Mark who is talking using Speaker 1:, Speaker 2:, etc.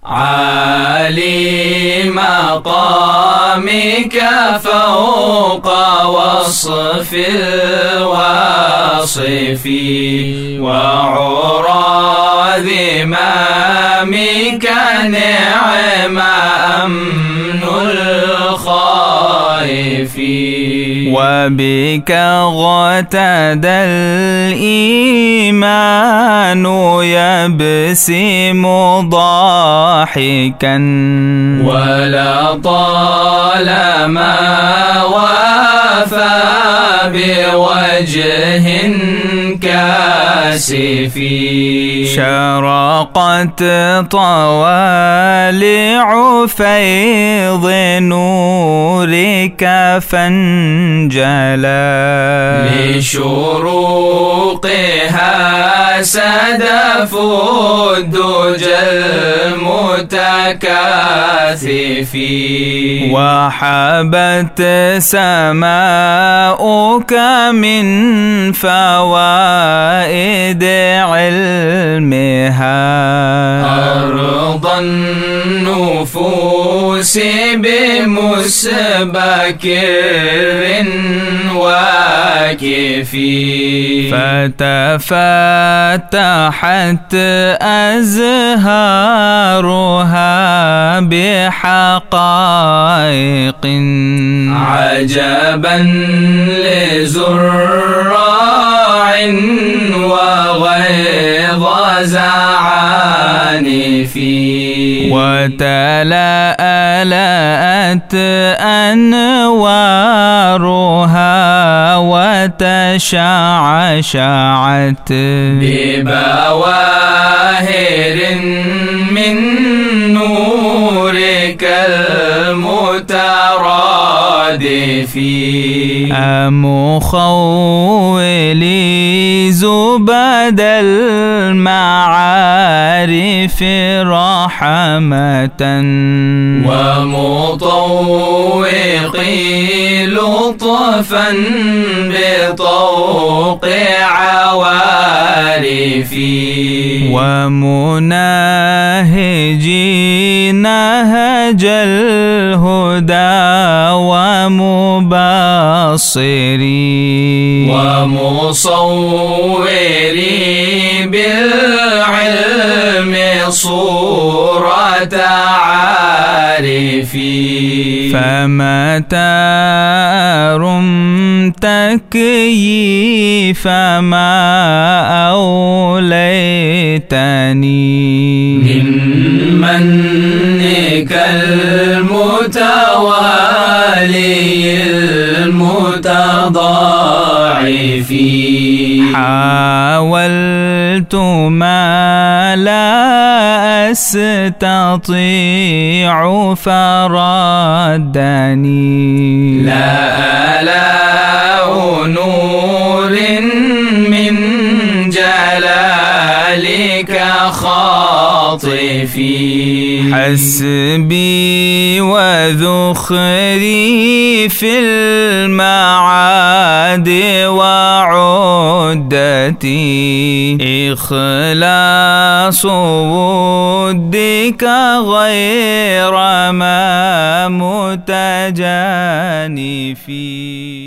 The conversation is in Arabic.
Speaker 1: عالي مقامك فوق وصف الواصف وعرى ذمامك نعم أمن الخائفين
Speaker 2: وبك اغتدى الإيمان يبسم ضاحكا
Speaker 1: ولا طالما وافى بوجه كاسف
Speaker 2: شرقت طوالع فيض نورك فانجلى
Speaker 1: لشروقها سدف الدجى المتكاثف
Speaker 2: وحبت سماؤك من فوائد علمها
Speaker 1: أرض النفوس بمسبكر واكفي
Speaker 2: فتفتحت أزهارها بحقائق
Speaker 1: عجبا لزراع وغيظ زعانف
Speaker 2: وتلألأت أنوارها وتشعشعت
Speaker 1: ببواهر من نورك المترادف
Speaker 2: أمخولي زبد المعارف رحمة
Speaker 1: ومطوقي لطفا بطوق عوارفي
Speaker 2: ومناهجي نهج الهدى ومبصري
Speaker 1: ومصوري بالعلم صورة عارفي
Speaker 2: فمتى رمت كيفما أوليتني
Speaker 1: من منك المتوالي المتضاعف
Speaker 2: حاولت ما لا أستطيع فردني
Speaker 1: لا ألاء نور من جلالك خاطفي
Speaker 2: حسبي وذخري في المعاد وعدتي إخلاص ودك غير ما متجانفي.